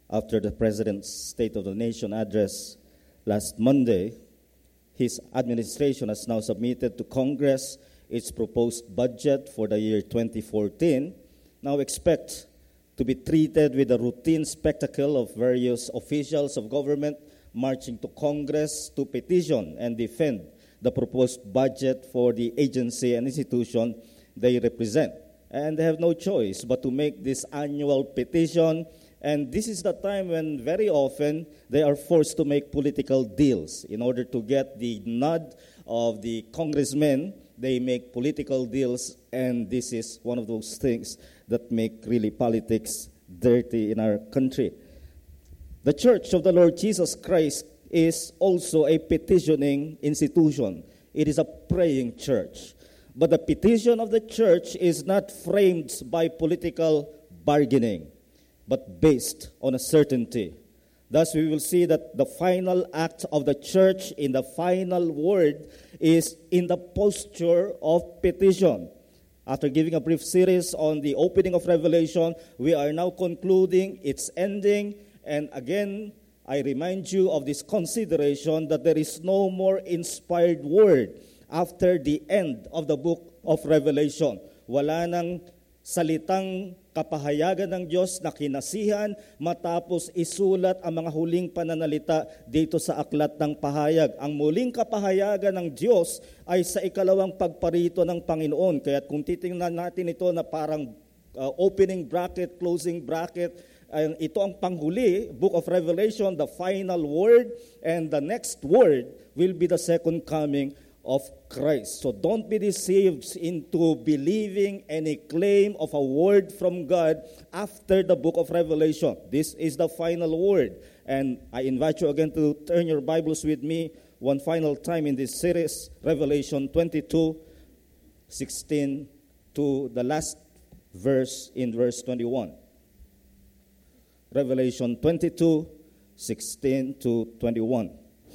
after the President's State of the Nation address last Monday, his administration has now submitted to Congress its proposed budget for the year 2014. Now expect to be treated with a routine spectacle of various officials of government marching to Congress to petition and defend the proposed budget for the agency and institution they represent. And they have no choice but to make this annual petition. And this is the time when very often they are forced to make political deals. In order to get the nod of the congressmen, they make political deals, and this is one of those things that make really politics dirty in our country. The Church of the Lord Jesus Christ is also a petitioning institution. It is a praying church. But the petition of the church is not framed by political bargaining, but based on a certainty. Thus, we will see that the final act of the church in the final word is in the posture of petition. After giving a brief series on the opening of Revelation, we are now concluding its ending. And again, I remind you of this consideration that there is no more inspired word after the end of the book of Revelation. Wala nang salitang kapahayagan ng Diyos na kinasihan matapos isulat ang mga huling pananalita dito sa aklat ng pahayag. Ang muling kapahayagan ng Diyos ay sa ikalawang pagparito ng Panginoon. Kaya kung titingnan natin ito na parang opening bracket, closing bracket, ito ang panghuli, Book of Revelation, the final word, and the next word will be the second coming of Christ. So don't be deceived into believing any claim of a word from God after the book of Revelation. This is the final word. And I invite you again to turn your Bibles with me one final time in this series, Revelation 22:16 to the last verse in verse 21. Revelation 22:16 to 21.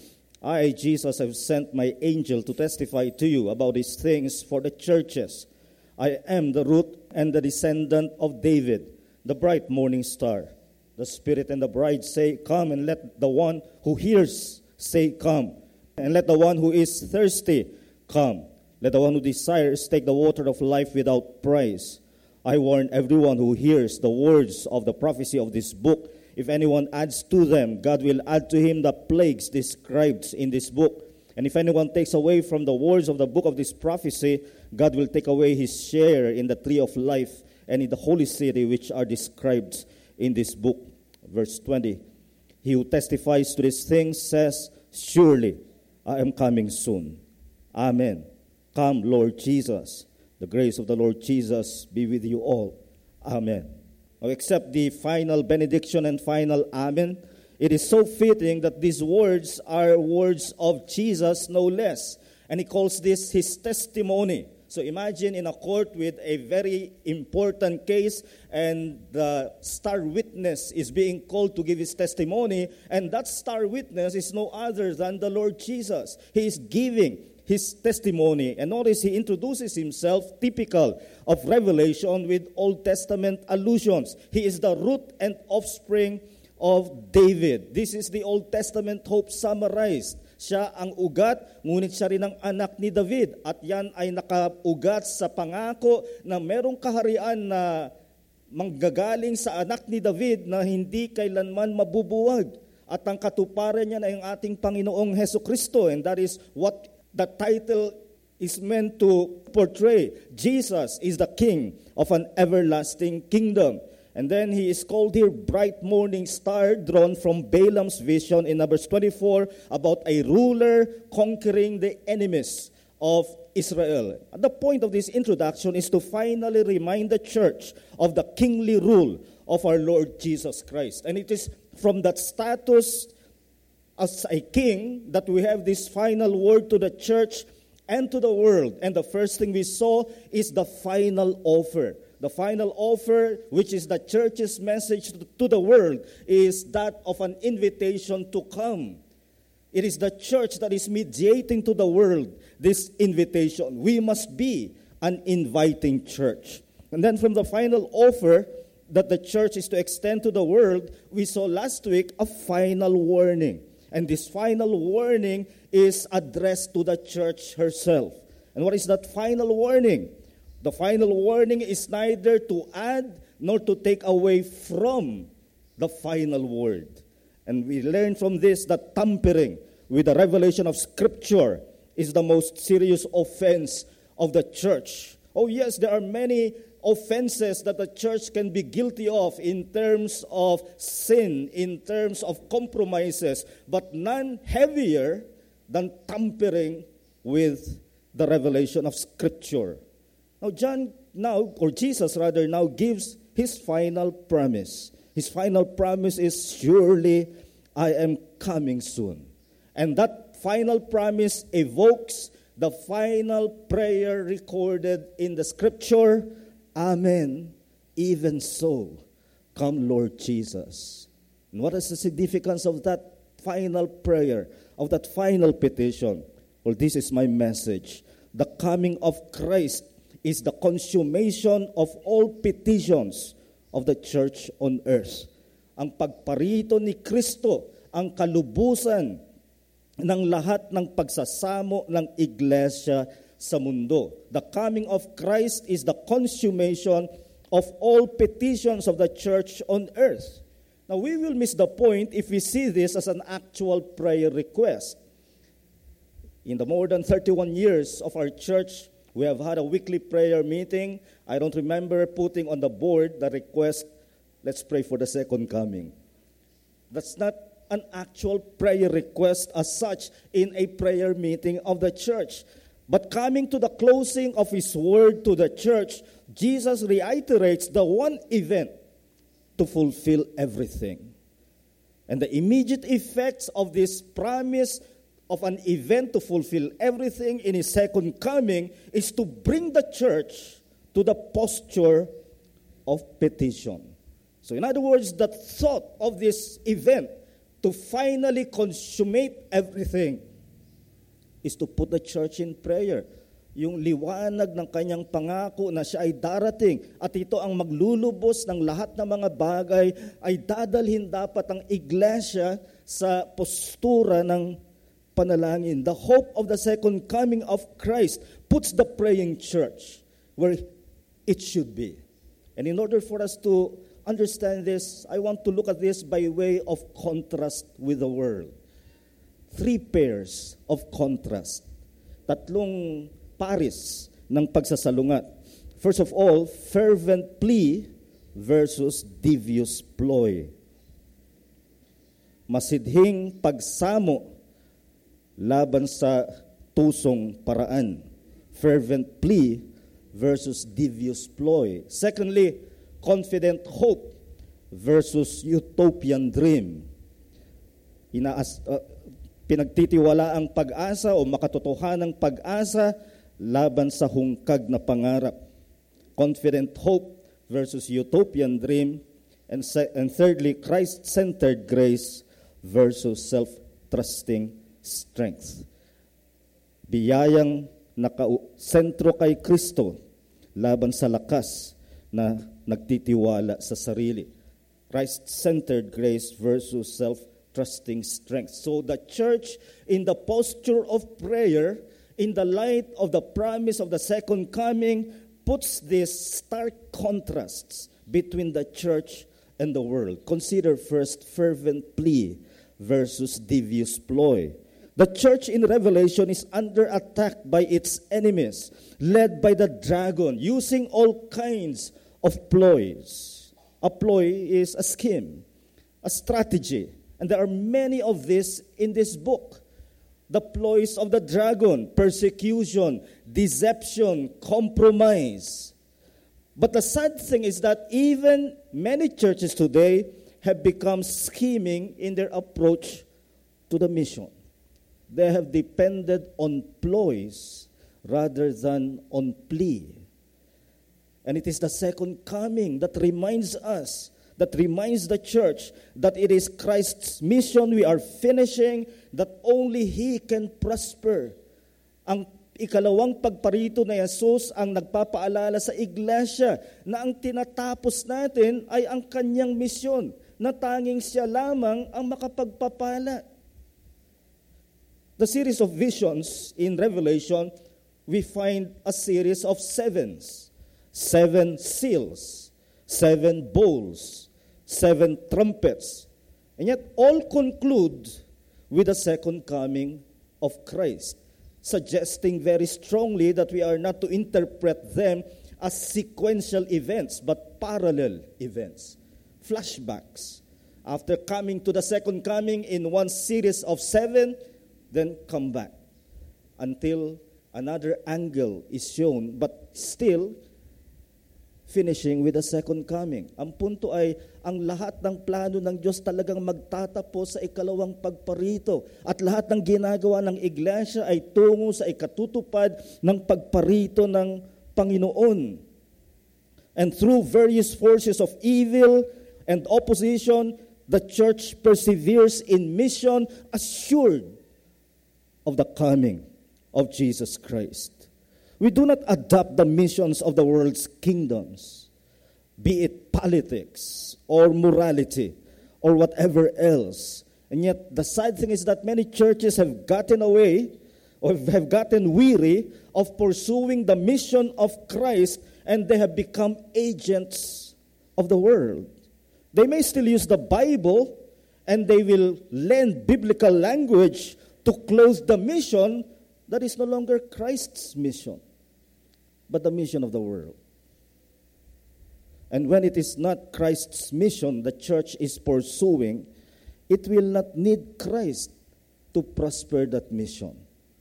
I, Jesus, have sent my angel to testify to you about these things for the churches. I am the root and the descendant of David, the bright morning star. The Spirit and the bride say, come, and let the one who hears say, come. And let the one who is thirsty come. Let the one who desires take the water of life without price. I warn everyone who hears the words of the prophecy of this book. If anyone adds to them, God will add to him the plagues described in this book. And if anyone takes away from the words of the book of this prophecy, God will take away his share in the tree of life and in the holy city which are described in this book. Verse 20. He who testifies to these things says, surely I am coming soon. Amen. Come, Lord Jesus. The grace of the Lord Jesus be with you all. Amen. Now, except the final benediction and final amen, it is so fitting that these words are words of Jesus, no less. And he calls this his testimony. So imagine in a court with a very important case, and the star witness is being called to give his testimony, and that star witness is no other than the Lord Jesus. He is giving his testimony. And notice he introduces himself, typical of Revelation, with Old Testament allusions. He is the root and offspring of David. This is the Old Testament hope summarized. Siya ang ugat, ngunit siya rin ang anak ni David. At yan ay nakaugat sa pangako na merong kaharian na manggagaling sa anak ni David na hindi kailanman mabubuwag. At ang katuparan niya ay ang ating Panginoong Hesukristo. And that is what the title is meant to portray. Jesus is the King of an everlasting kingdom. And then he is called here bright morning star, drawn from Balaam's vision in Numbers 24 about a ruler conquering the enemies of Israel. And the point of this introduction is to finally remind the church of the kingly rule of our Lord Jesus Christ. And it is from that status as a king that we have this final word to the church and to the world. And the first thing we saw is the final offer. The final offer, which is the church's message to the world, is that of an invitation to come. It is the church that is mediating to the world this invitation. We must be an inviting church. And then from the final offer, that the church is to extend to the world, we saw last week a final warning. And this final warning is addressed to the church herself. And what is that final warning? The final warning is neither to add nor to take away from the final word. And we learn from this that tampering with the revelation of Scripture is the most serious offense of the church. Oh yes, there are many offenses that the church can be guilty of in terms of sin, in terms of compromises, but none heavier than tampering with the revelation of Scripture. Now Jesus now gives his final promise. His final promise is, surely I am coming soon. And that final promise evokes the final prayer recorded in the Scripture, Amen, even so, come Lord Jesus. And what is the significance of that final prayer, of that final petition? Well, this is my message. The coming of Christ is the consummation of all petitions of the church on earth. Ang pagparito ni Kristo, ang kalubusan ng lahat ng pagsasamo ng iglesia sa mundo. The coming of Christ is the consummation of all petitions of the church on earth. Now, we will miss the point if we see this as an actual prayer request. In the more than 31 years of our church, we have had a weekly prayer meeting. I don't remember putting on the board the request, let's pray for the second coming. That's not an actual prayer request as such in a prayer meeting of the church. But coming to the closing of his word to the church, Jesus reiterates the one event to fulfill everything. And the immediate effects of this promise of an event to fulfill everything in his second coming is to bring the church to the posture of petition. So in other words, the thought of this event to finally consummate everything is to put the church in prayer. Yung liwanag ng kanyang pangako na siya ay darating at ito ang maglulubos ng lahat ng mga bagay ay dadalhin dapat ang iglesia sa postura ng panalangin. The hope of the second coming of Christ puts the praying church where it should be. And in order for us to understand this, I want to look at this by way of contrast with the world. 3 pairs of contrast. Tatlong pares ng pagsasalungat. First of all, fervent plea versus devious ploy. Masidhing pagsamo laban sa tusong paraan. Fervent plea versus devious ploy. Secondly, confident hope versus utopian dream. Pinagtitiwala ang pag-asa o makatotohanang pag-asa laban sa hungkag na pangarap. Confident hope versus utopian dream. And thirdly, Christ-centered grace versus self-trusting strength. Biyayang nakasentro kay Kristo laban sa lakas na nagtitiwala sa sarili. Christ-centered grace versus self-trusting strength. So the church in the posture of prayer, in the light of the promise of the second coming, puts these stark contrasts between the church and the world. Consider first fervent plea versus devious ploy. The church in Revelation is under attack by its enemies, led by the dragon, using all kinds of ploys. A ploy is a scheme, a strategy. And there are many of this in this book. The ploys of the dragon, persecution, deception, compromise. But the sad thing is that even many churches today have become scheming in their approach to the mission. They have depended on ploys rather than on plea. And it is the second coming that reminds us, that reminds the church that it is Christ's mission we are finishing, that only He can prosper. Ang Ikalawang pagparito na Jesus ang nagpapaalala sa iglesia na ang tinatapos natin ay ang kanyang misyon, na tanging siya lamang ang makapagpapala. The series of visions in Revelation, we find a series of sevens, 7 seals, 7 bowls, 7 trumpets, and yet all conclude with the second coming of Christ, suggesting very strongly that we are not to interpret them as sequential events, but parallel events, flashbacks. After coming to the second coming in one series of 7, then come back until another angle is shown, but still finishing with the second coming. Ang punto ay, ang lahat ng plano ng Diyos talagang magtatapos sa ikalawang pagparito. At lahat ng ginagawa ng iglesia ay tungo sa ikatutupad ng pagparito ng Panginoon. And through various forces of evil and opposition, the church perseveres in mission, assured of the coming of Jesus Christ. We do not adopt the missions of the world's kingdoms, be it politics or morality or whatever else. And yet, the sad thing is that many churches have gotten away or have gotten weary of pursuing the mission of Christ, and they have become agents of the world. They may still use the Bible, and they will lend biblical language to close the mission that is no longer Christ's mission, but the mission of the world. And when it is not Christ's mission the church is pursuing, it will not need Christ to prosper that mission.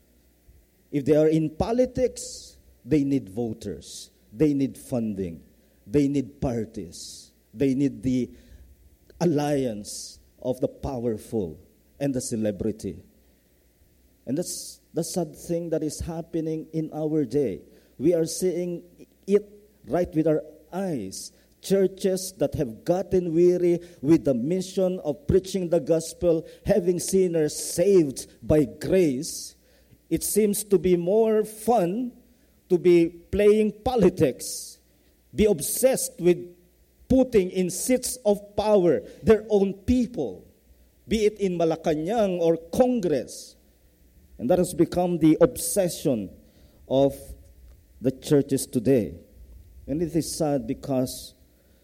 If they are in politics, they need voters, they need funding, they need parties, they need the alliance of the powerful and the celebrity. And that's the sad thing that is happening in our day. We are seeing it right with our eyes. Churches that have gotten weary with the mission of preaching the gospel, having sinners saved by grace. It seems to be more fun to be playing politics, be obsessed with putting in seats of power their own people, be it in Malacanang or Congress. And that has become the obsession of the churches today. And it is sad because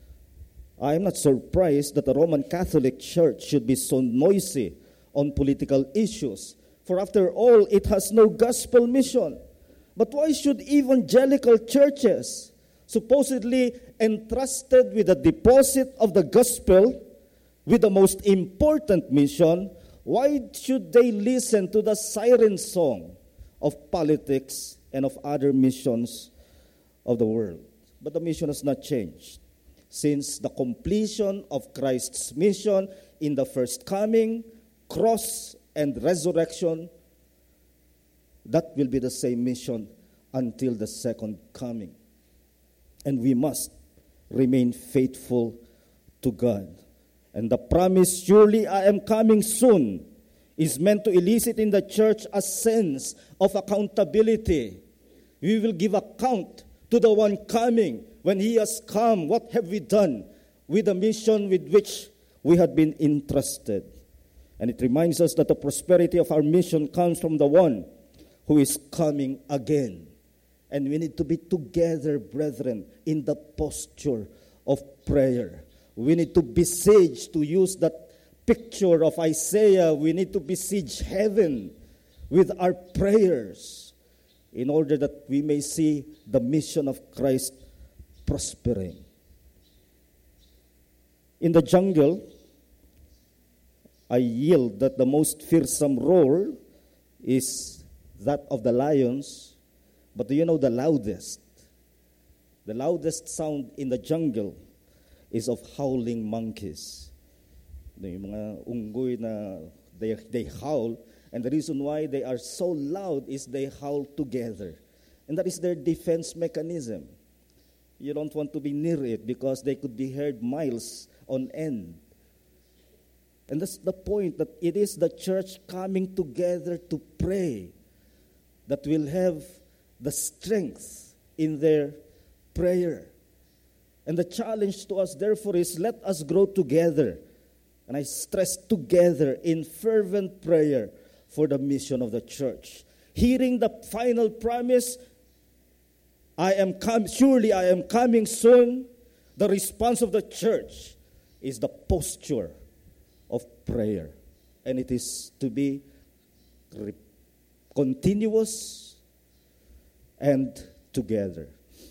I am not surprised that the Roman Catholic Church should be so noisy on political issues. For after all, it has no gospel mission. But why should evangelical churches, supposedly entrusted with the deposit of the gospel, with the most important mission, why should they listen to the siren song of politics and of other missions of the world? But the mission has not changed. Since the completion of Christ's mission in the first coming, cross, and resurrection, that will be the same mission until the second coming. And we must remain faithful to God. And the promise, surely I am coming soon, is meant to elicit in the church a sense of accountability. We will give account to the one coming. When he has come, what have we done with the mission with which we had been entrusted? And it reminds us that the prosperity of our mission comes from the one who is coming again. And we need to be together, brethren, in the posture of prayer. We need to besiege, to use that picture of Isaiah, we need to besiege heaven with our prayers in order that we may see the mission of Christ prospering. In the jungle, I yield that the most fearsome roar is that of the lions. But do you know the loudest? The loudest sound in the jungle is of howling monkeys. Yung mga unggoy na they howl, and the reason why they are so loud is they howl together. And that is their defense mechanism. You don't want to be near it because they could be heard miles on end. And that's the point, that it is the church coming together to pray that will have the strength in their prayer. And the challenge to us, therefore, is let us grow together. And I stress together in fervent prayer for the mission of the church. Hearing the final promise, surely I am coming soon. The response of the church is the posture of prayer. And it is to be continuous and together.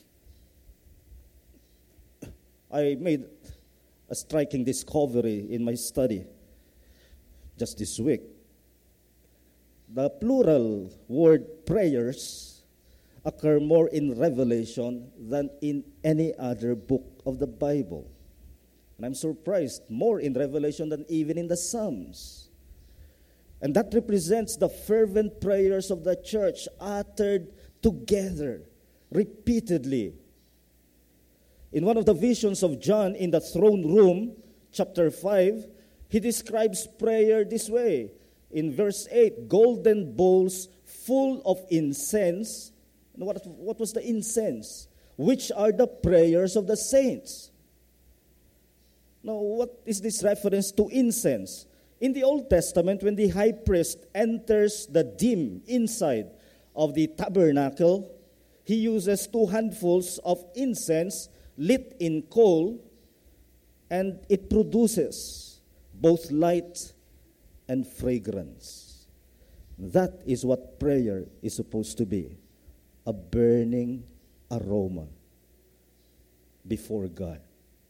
I made a striking discovery in my study just this week. The plural word prayers occur more in Revelation than in any other book of the Bible. And I'm surprised, more in Revelation than even in the Psalms. And that represents the fervent prayers of the church uttered together, repeatedly. In one of the visions of John in the throne room, chapter 5, he describes prayer this way. In verse 8, golden bowls full of incense. And what was the incense? Which are the prayers of the saints. Now, what is this reference to incense? In the Old Testament, when the high priest enters the dim inside of the tabernacle, he uses 2 handfuls of incense lit in coal, and it produces both light and fragrance. That is what prayer is supposed to be, a burning aroma before God.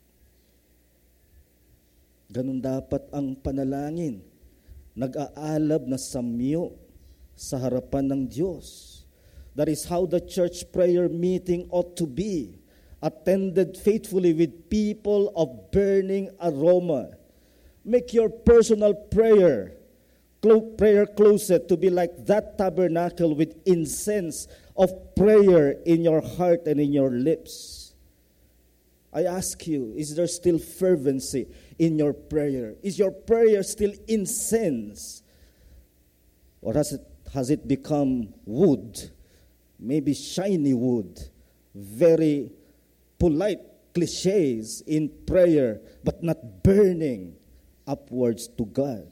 Ganun dapat ang panalangin, nag-aalab na samyo sa harapan ng Diyos. That is how the church prayer meeting ought to be, attended faithfully with people of burning aroma. Make your personal prayer closet to be like that tabernacle with incense of prayer in your heart and in your lips. I ask you, is there still fervency in your prayer? Is your prayer still incense? Or has it become wood, maybe shiny wood, very polite cliches in prayer, but not burning upwards to God?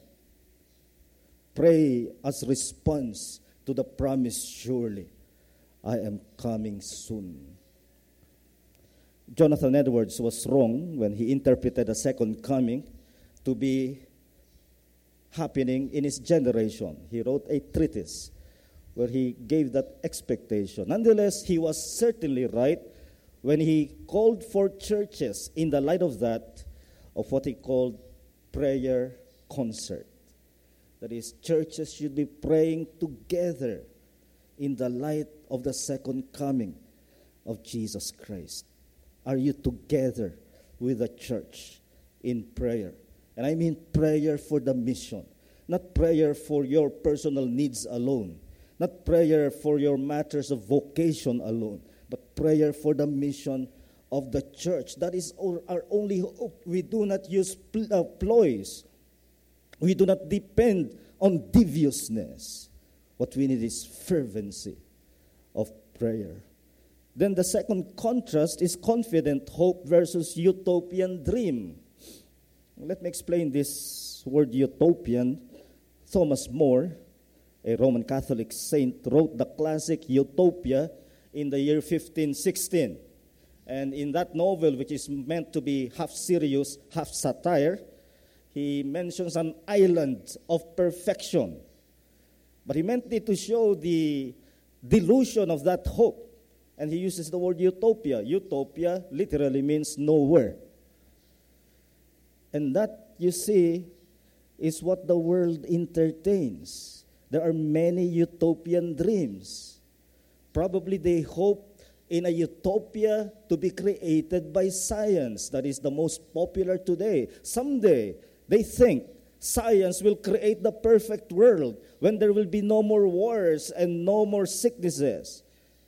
Pray as response to the promise, surely I am coming soon. Jonathan Edwards was wrong when he interpreted the second coming to be happening in his generation. He wrote a treatise where he gave that expectation. Nonetheless, he was certainly right when he called for churches in the light of that, of what he called prayer concert. That is, churches should be praying together in the light of the second coming of Jesus Christ. Are you together with the church in prayer? And I mean prayer for the mission, not prayer for your personal needs alone, not prayer for your matters of vocation alone, but prayer for the mission of the church. That is our only hope. We do not use ploys. We do not depend on deviousness. What we need is fervency of prayer. Then the second contrast is confident hope versus utopian dream. Let me explain this word utopian. Thomas More, a Roman Catholic saint, wrote the classic Utopia in the year 1516. And in that novel, which is meant to be half serious, half satire, he mentions an island of perfection. But he meant it to show the delusion of that hope. And he uses the word utopia. Utopia literally means nowhere. And that, you see, is what the world entertains. There are many utopian dreams. Probably they hope in a utopia to be created by science. That is the most popular today. Someday, they think science will create the perfect world when there will be no more wars and no more sicknesses.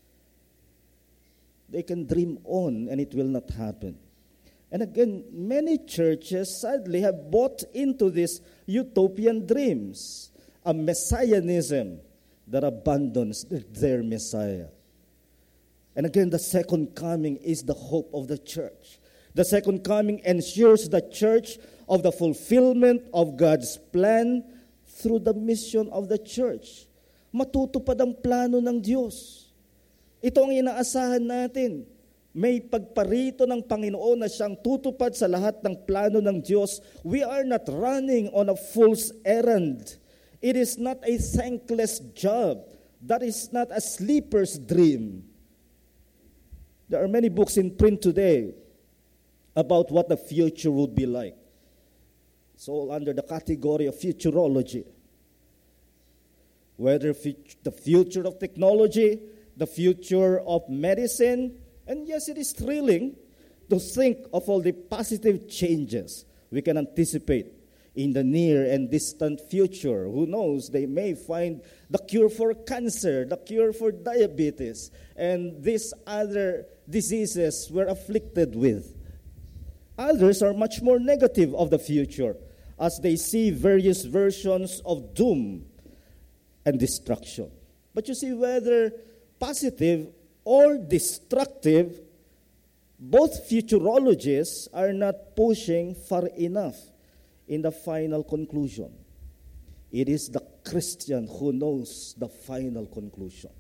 They can dream on and it will not happen. And again, many churches sadly have bought into these utopian dreams, a messianism that abandons their Messiah. And again, the second coming is the hope of the church. The second coming ensures the church of the fulfillment of God's plan through the mission of the church. Matutupad ang plano ng Diyos. Ito ang inaasahan natin. May pagparito ng Panginoon na siyang tutupad sa lahat ng plano ng Diyos. We are not running on a fool's errand. It is not a thankless job. That is not a sleeper's dream. There are many books in print today about what the future would be like. It's all under the category of futurology. Whether the future of technology, the future of medicine, and yes, it is thrilling to think of all the positive changes we can anticipate in the near and distant future. Who knows, they may find the cure for cancer, the cure for diabetes, and these other diseases we're afflicted with. Others are much more negative of the future as they see various versions of doom and destruction. But you see, whether positive or destructive, both futurologists are not pushing far enough in the final conclusion. It is the Christian who knows the final conclusion.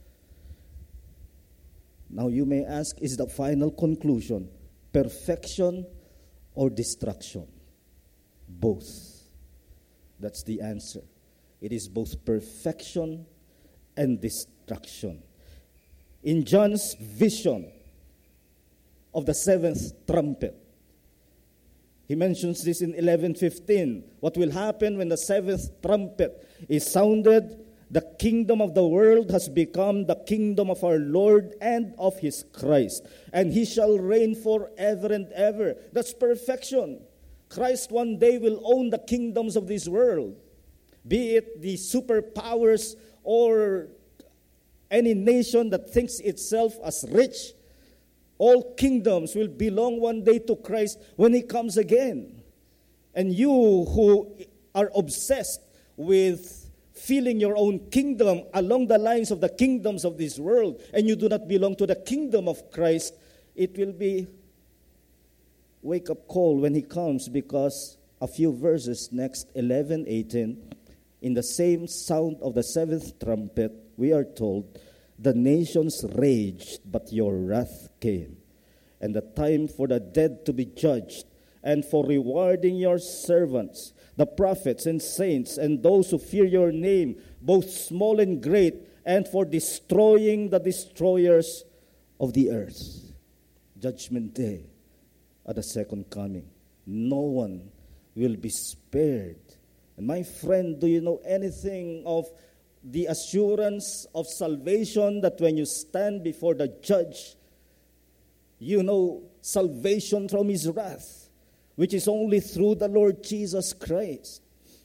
Now you may ask, is the final conclusion perfection or destruction? Both. That's the answer. It is both perfection and destruction. In John's vision of the seventh trumpet, he mentions this in 11:15. What will happen when the seventh trumpet is sounded? The kingdom of the world has become the kingdom of our Lord and of his Christ, and he shall reign forever and ever. That's perfection. Christ one day will own the kingdoms of this world, be it the superpowers or any nation that thinks itself as rich. All kingdoms will belong one day to Christ when he comes again. And you who are obsessed with filling your own kingdom along the lines of the kingdoms of this world, and you do not belong to the kingdom of Christ, it will be wake-up call when he comes, because a few verses next, 11:18, in the same sound of the seventh trumpet, we are told, the nations raged, but your wrath came, and the time for the dead to be judged, and for rewarding your servants, the prophets and saints, and those who fear your name, both small and great, and for destroying the destroyers of the earth. Judgment day at the second coming. No one will be spared. And my friend, do you know anything of the assurance of salvation, that when you stand before the judge, you know salvation from his wrath, which is only through the Lord Jesus Christ?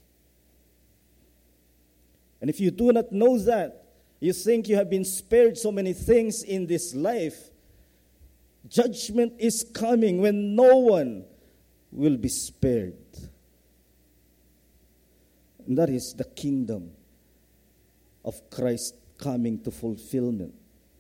And if you do not know that, you think you have been spared so many things in this life. Judgment is coming when no one will be spared. And that is the kingdom of Christ coming to fulfillment.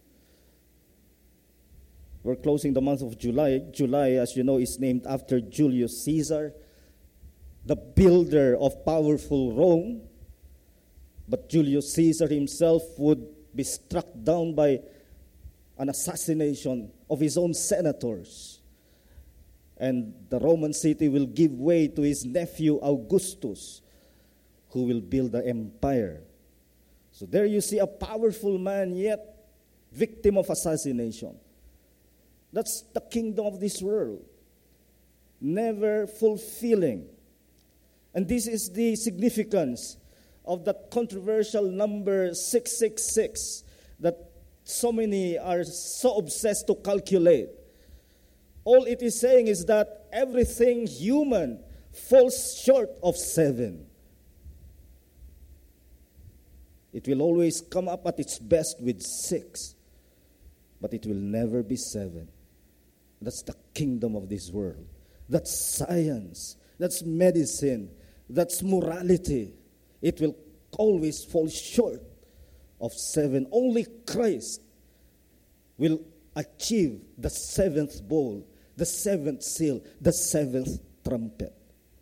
We're closing the month of July. July, as you know, is named after Julius Caesar, the builder of powerful Rome. But Julius Caesar himself would be struck down by an assassination of his own senators. And the Roman city will give way to his nephew Augustus, who will build the empire. So there you see a powerful man, yet victim of assassination. That's the kingdom of this world, never fulfilling. And this is the significance of that controversial number 666 that so many are so obsessed to calculate. All it is saying is that everything human falls short of 7. It will always come up at its best with 6, but it will never be 7. That's the kingdom of this world. That's science. That's medicine. That's morality. It will always fall short of 7. Only Christ will achieve the 7th bowl, the 7th seal, the 7th trumpet.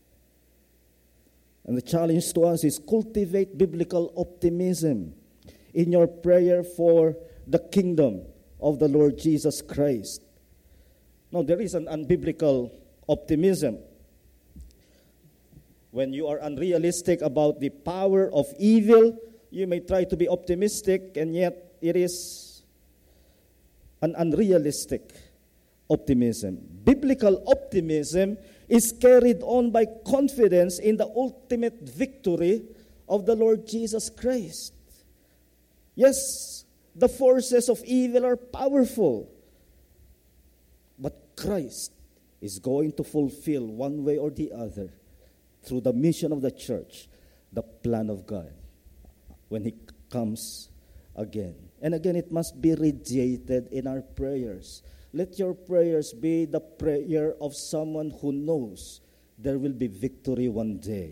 And the challenge to us is cultivate biblical optimism in your prayer for the kingdom of the Lord Jesus Christ. Now, there is an unbiblical optimism. When you are unrealistic about the power of evil, you may try to be optimistic, and yet it is an unrealistic optimism. Biblical optimism is carried on by confidence in the ultimate victory of the Lord Jesus Christ. Yes, the forces of evil are powerful, but Christ is going to fulfill one way or the other through the mission of the church, the plan of God, when He comes again. And again, it must be radiated in our prayers. Let your prayers be the prayer of someone who knows there will be victory one day.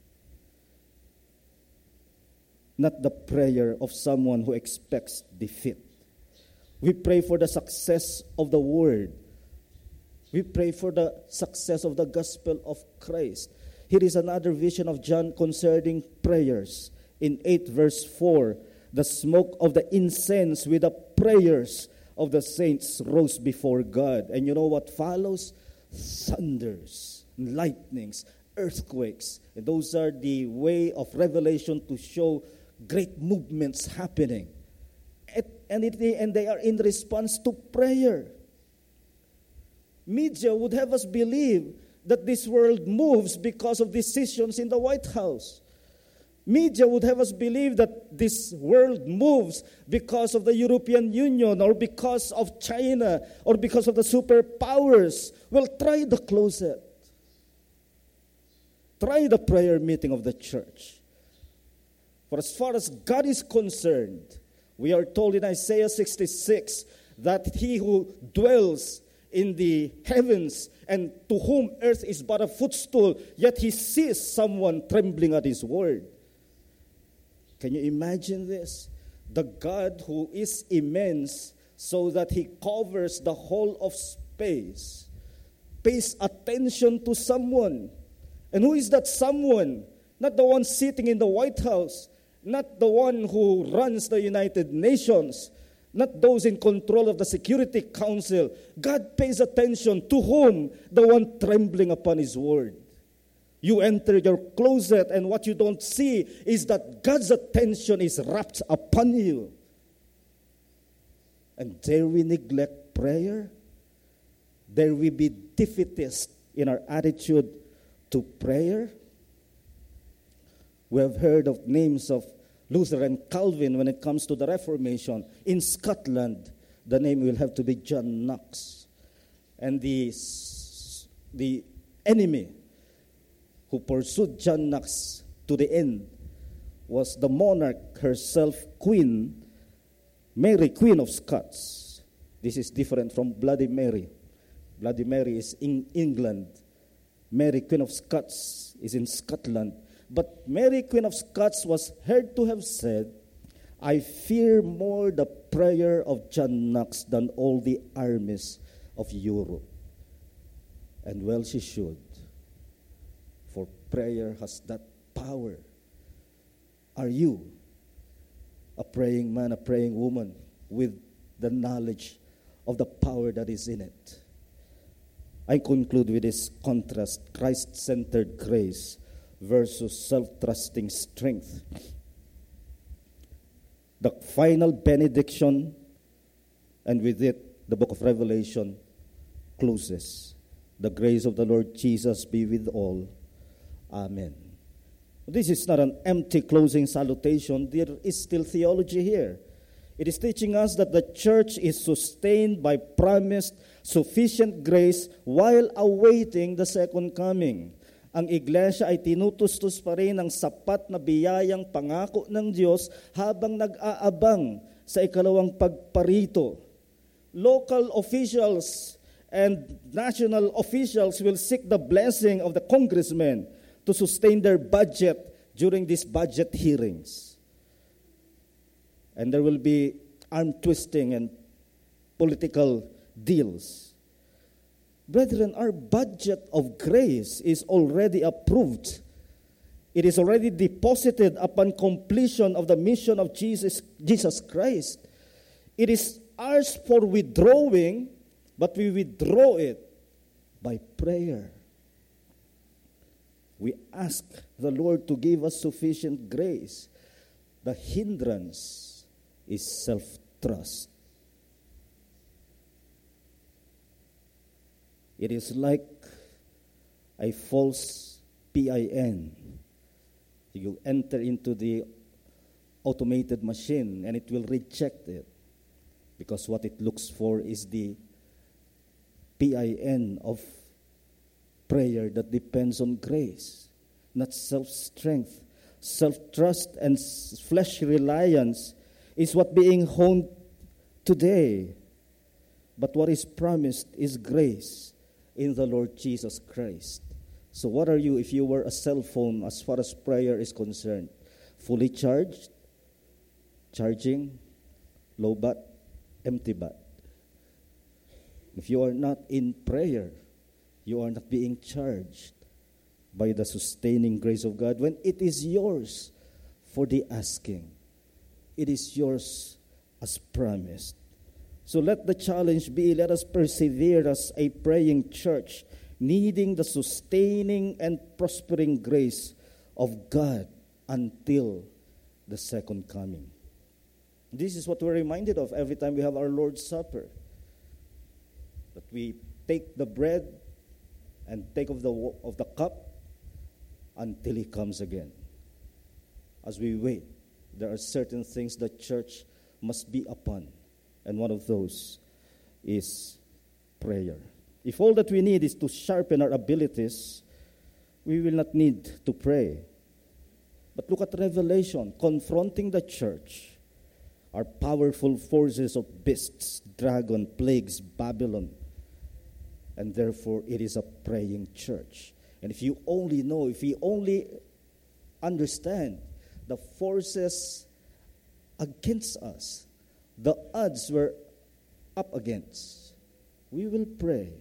Not the prayer of someone who expects defeat. We pray for the success of the word. We pray for the success of the gospel of Christ. Here is another vision of John concerning prayers. In 8 verse 4, the smoke of the incense with the prayers of the saints rose before God. And you know what follows? Thunders, lightnings, earthquakes. And those are the way of revelation to show great movements happening. And they are in response to prayer. Media would have us believe that this world moves because of decisions in the White House. Media would have us believe that this world moves because of the European Union or because of China or because of the superpowers. Well, try the closet. Try the prayer meeting of the church. For as far as God is concerned, we are told in Isaiah 66 that He who dwells in the heavens and to whom earth is but a footstool, yet He sees someone trembling at His word. Can you imagine this? The God who is immense so that He covers the whole of space pays attention to someone. And who is that someone? Not the one sitting in the White House, not the one who runs the United Nations, not those in control of the Security Council. God pays attention to whom? The one trembling upon His word. You enter your closet and what you don't see is that God's attention is wrapped upon you. And dare we neglect prayer? Dare we be defeatist in our attitude to prayer? We have heard of names of Luther and Calvin when it comes to the Reformation. In Scotland, the name will have to be John Knox. And the enemy who pursued John Knox to the end was the monarch herself, Queen Mary, Queen of Scots. This is different from Bloody Mary. Bloody Mary is in England. Mary, Queen of Scots, is in Scotland. But Mary, Queen of Scots, was heard to have said, I fear more the prayer of John Knox than all the armies of Europe. And well, she should. For prayer has that power. Are you a praying man, a praying woman with the knowledge of the power that is in it? I conclude with this contrast: Christ-centered grace versus self-trusting strength. The final benediction, and with it, the book of Revelation closes. The grace of the Lord Jesus be with all. Amen. This is not an empty closing salutation. There is still theology here. It is teaching us that the church is sustained by promised sufficient grace while awaiting the second coming. Ang iglesia ay tinutustos pa rin ng sapat na biyayang pangako ng Diyos habang nag-aabang sa ikalawang pagparito. Local officials and national officials will seek the blessing of the congressmen to sustain their budget during these budget hearings. and there will be arm twisting and political deals. Brethren, our budget of grace is already approved. It is already deposited upon completion of the mission of Jesus Christ. It is ours for withdrawing, but we withdraw it by prayer. We ask the Lord to give us sufficient grace. The hindrance is self-trust. It is like a false PIN. You enter into the automated machine and it will reject it because what it looks for is the PIN of prayer that depends on grace, not self-strength. Self-trust and flesh reliance is what being honed today. But what is promised is grace in the Lord Jesus Christ. So what are you if you were a cell phone as far as prayer is concerned? Fully charged, charging, low bat, empty bat. If you are not in prayer, you are not being charged by the sustaining grace of God when it is yours for the asking. It is yours as promised. So let the challenge be, let us persevere as a praying church, needing the sustaining and prospering grace of God until the second coming. This is what we're reminded of every time we have our Lord's Supper. That we take the bread and take of the cup until He comes again. As we wait, there are certain things the church must be upon. And one of those is prayer. If all that we need is to sharpen our abilities, we will not need to pray. But look at Revelation, confronting the church are powerful forces of beasts, dragon, plagues, Babylon. And therefore, it is a praying church. And if you only know, if you only understand the forces against us, the odds we're up against, we will pray.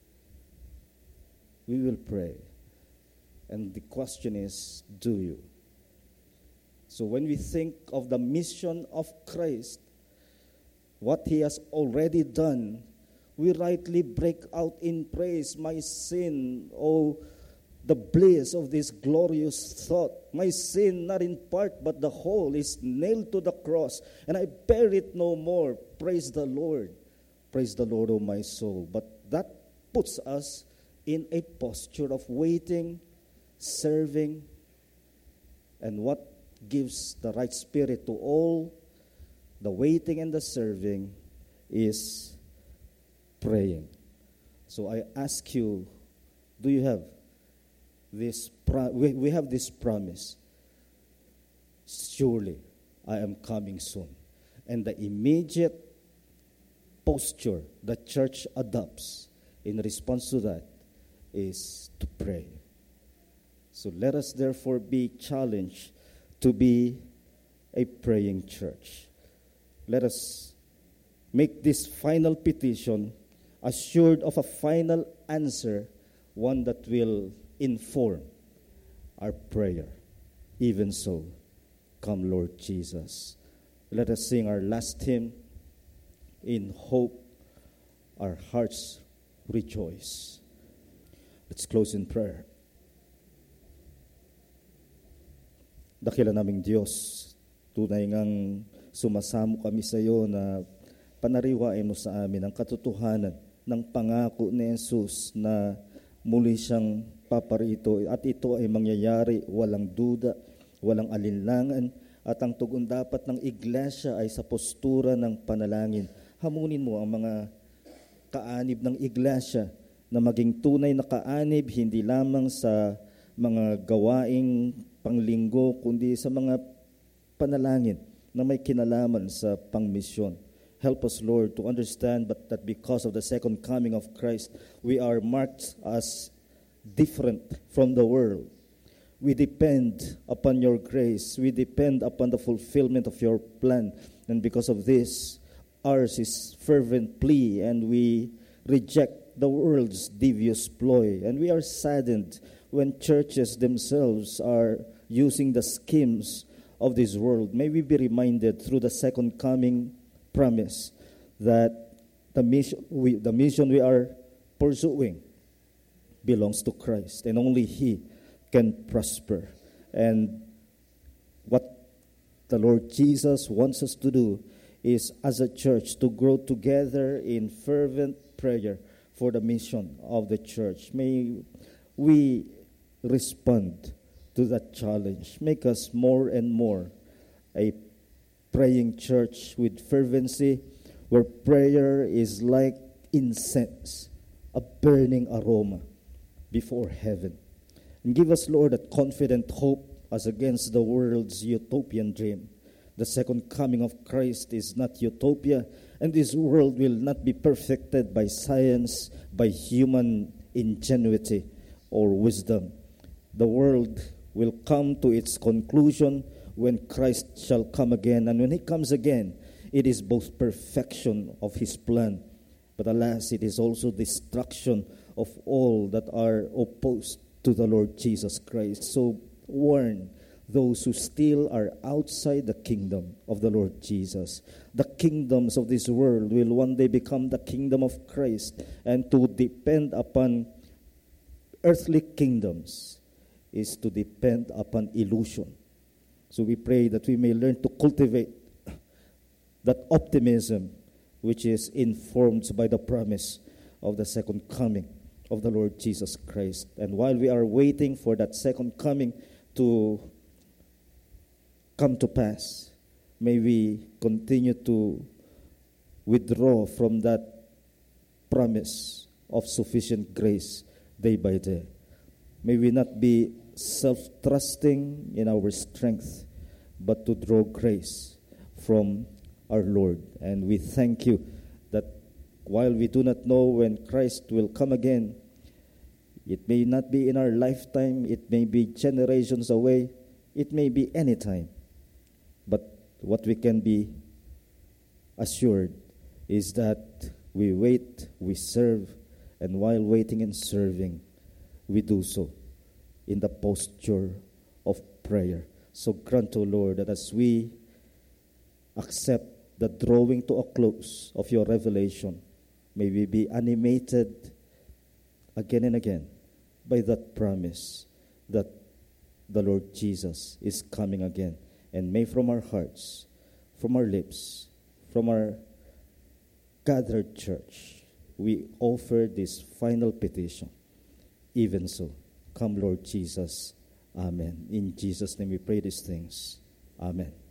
We will pray. And the question is, do you? So when we think of the mission of Christ, what He has already done, we rightly break out in praise. My sin, oh, the bliss of this glorious thought. My sin, not in part, but the whole, is nailed to the cross, and I bear it no more. Praise the Lord. Praise the Lord, O my soul. But that puts us in a posture of waiting, serving, and what gives the right spirit to all the waiting and the serving is praying. So I ask you, do you have this? We have this promise. Surely, I am coming soon. And the immediate posture the church adopts in response to that is to pray. So let us therefore be challenged to be a praying church. Let us make this final petition assured of a final answer, one that will inform our prayer. Even so, come Lord Jesus. Let us sing our last hymn, In Hope Our Hearts Rejoice. Let's close in prayer. Dakila naming Diyos, tunay ngang sumasamo kami sa iyo na panariwain mo sa amin ang katotohanan ng pangako ni Jesus na muli siyang paparito at ito ay mangyayari walang duda, walang alinlangan, at ang tugon dapat ng iglesia ay sa postura ng panalangin. Hamunin mo ang mga kaanib ng iglesia na maging tunay na kaanib, hindi lamang sa mga gawaing panglinggo, kundi sa mga panalangin na may kinalaman sa pangmisyon. Help us, Lord, to understand that because of the second coming of Christ, we are marked as different from the world. We depend upon your grace. We depend upon the fulfillment of your plan. And because of this, ours is fervent plea, and we reject the world's devious ploy. And we are saddened when churches themselves are using the schemes of this world. May we be reminded through the second coming promise that the mission we are pursuing belongs to Christ, and only He can prosper. And what the Lord Jesus wants us to do is, as a church, to grow together in fervent prayer for the mission of the church. May we respond to that challenge. Make us more and more a praying church with fervency, where prayer is like incense, a burning aroma before heaven. And give us, Lord, that confident hope as against the world's utopian dream. The second coming of Christ is not utopia, and this world will not be perfected by science, by human ingenuity or wisdom. The world will come to its conclusion when Christ shall come again. And when He comes again, it is both perfection of His plan, but alas, it is also destruction of all that are opposed to the Lord Jesus Christ. So warn those who still are outside the kingdom of the Lord Jesus. The kingdoms of this world will one day become the kingdom of Christ, and to depend upon earthly kingdoms is to depend upon illusion. So we pray that we may learn to cultivate that optimism which is informed by the promise of the second coming of the Lord Jesus Christ. And while we are waiting for that second coming to come to pass, may we continue to withdraw from that promise of sufficient grace day by day. May we not be self-trusting in our strength, but to draw grace from our Lord. And we thank you that while we do not know when Christ will come again, it may not be in our lifetime, it may be generations away, it may be any time. But what we can be assured is that we wait, we serve, and while waiting and serving, we do so in the posture of prayer. So grant, O Lord, that as we accept the drawing to a close of your revelation, may we be animated again and again by that promise that the Lord Jesus is coming again. And may from our hearts, from our lips, from our gathered church, we offer this final petition. Even so, come Lord Jesus. Amen. In Jesus' name we pray these things. Amen.